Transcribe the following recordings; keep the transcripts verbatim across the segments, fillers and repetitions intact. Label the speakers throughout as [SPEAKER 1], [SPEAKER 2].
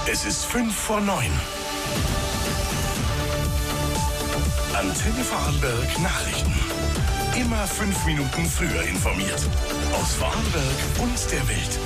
[SPEAKER 1] Es ist fünf vor neun. Antenne Vorarlberg Nachrichten. Immer fünf Minuten früher informiert. Aus Vorarlberg und der Welt.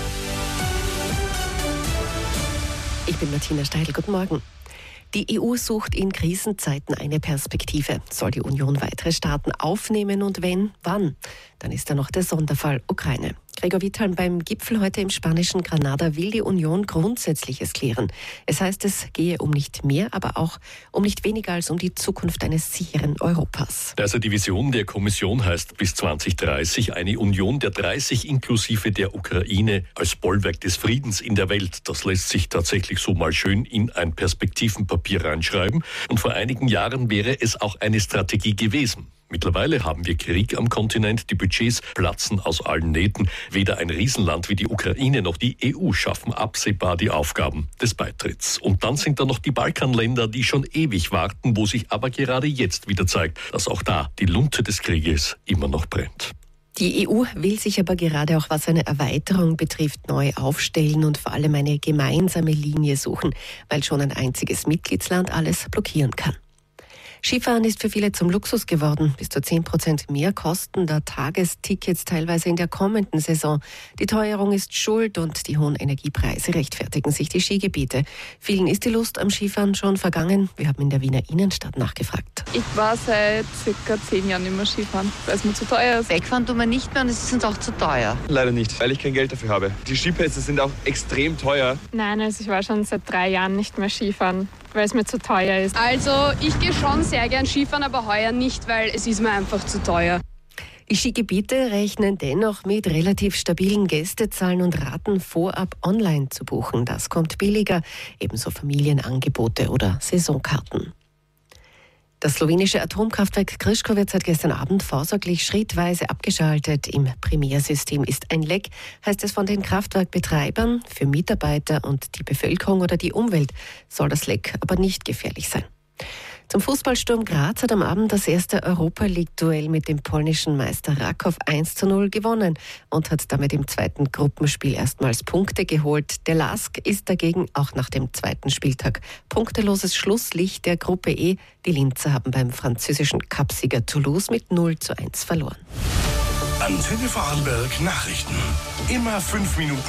[SPEAKER 2] Ich bin Martina Steidl. Guten Morgen. Die E U sucht in Krisenzeiten eine Perspektive. Soll die Union weitere Staaten aufnehmen und wenn, wann? Dann ist da noch der Sonderfall Ukraine. Gregor Withalm, beim Gipfel heute im spanischen Granada will die Union Grundsätzliches klären. Es heißt, es gehe um nicht mehr, aber auch um nicht weniger als um die Zukunft eines sicheren Europas.
[SPEAKER 3] Also die Vision der Kommission heißt bis zwanzig dreißig eine Union der dreißig inklusive der Ukraine als Bollwerk des Friedens in der Welt. Das lässt sich tatsächlich so mal schön in ein Perspektivenpapier reinschreiben. Und vor einigen Jahren wäre es auch eine Strategie gewesen. Mittlerweile haben wir Krieg am Kontinent, die Budgets platzen aus allen Nähten. Weder ein Riesenland wie die Ukraine noch die E U schaffen absehbar die Aufgaben des Beitritts. Und dann sind da noch die Balkanländer, die schon ewig warten, wo sich aber gerade jetzt wieder zeigt, dass auch da die Lunte des Krieges immer noch brennt.
[SPEAKER 2] Die E U will sich aber gerade auch, was eine Erweiterung betrifft, neu aufstellen und vor allem eine gemeinsame Linie suchen, weil schon ein einziges Mitgliedsland alles blockieren kann. Skifahren ist für viele zum Luxus geworden. Bis zu zehn Prozent mehr kosten da Tagestickets teilweise in der kommenden Saison. Die Teuerung ist schuld und die hohen Energiepreise rechtfertigen sich die Skigebiete. Vielen ist die Lust am Skifahren schon vergangen. Wir haben in der Wiener Innenstadt nachgefragt.
[SPEAKER 4] Ich war seit circa zehn Jahren nicht mehr Skifahren, weil es mir zu teuer ist.
[SPEAKER 5] Wegfahren tun wir nicht mehr und es ist uns auch zu teuer.
[SPEAKER 6] Leider nicht, weil ich kein Geld dafür habe. Die Skipässe sind auch extrem teuer.
[SPEAKER 4] Nein, also ich war schon seit drei Jahren nicht mehr Skifahren, weil es mir zu teuer ist.
[SPEAKER 7] Also ich gehe schon sehr gern Skifahren, aber heuer nicht, weil es ist mir einfach zu teuer.
[SPEAKER 2] Die Skigebiete rechnen dennoch mit relativ stabilen Gästezahlen und raten vorab online zu buchen. Das kommt billiger, ebenso Familienangebote oder Saisonkarten. Das slowenische Atomkraftwerk Krško wird seit gestern Abend vorsorglich schrittweise abgeschaltet. Im Primärsystem ist ein Leck, heißt es von den Kraftwerkbetreibern. Für Mitarbeiter und die Bevölkerung oder die Umwelt soll das Leck aber nicht gefährlich sein. Zum Fußballsturm Graz hat am Abend das erste Europa-League-Duell mit dem polnischen Meister Raków eins zu null gewonnen und hat damit im zweiten Gruppenspiel erstmals Punkte geholt. Der Lask ist dagegen auch nach dem zweiten Spieltag punkteloses Schlusslicht der Gruppe E. Die Linzer haben beim französischen Cupsieger Toulouse mit null zu eins verloren.
[SPEAKER 1] Antenne Vorarlberg Nachrichten. Immer fünf Minuten.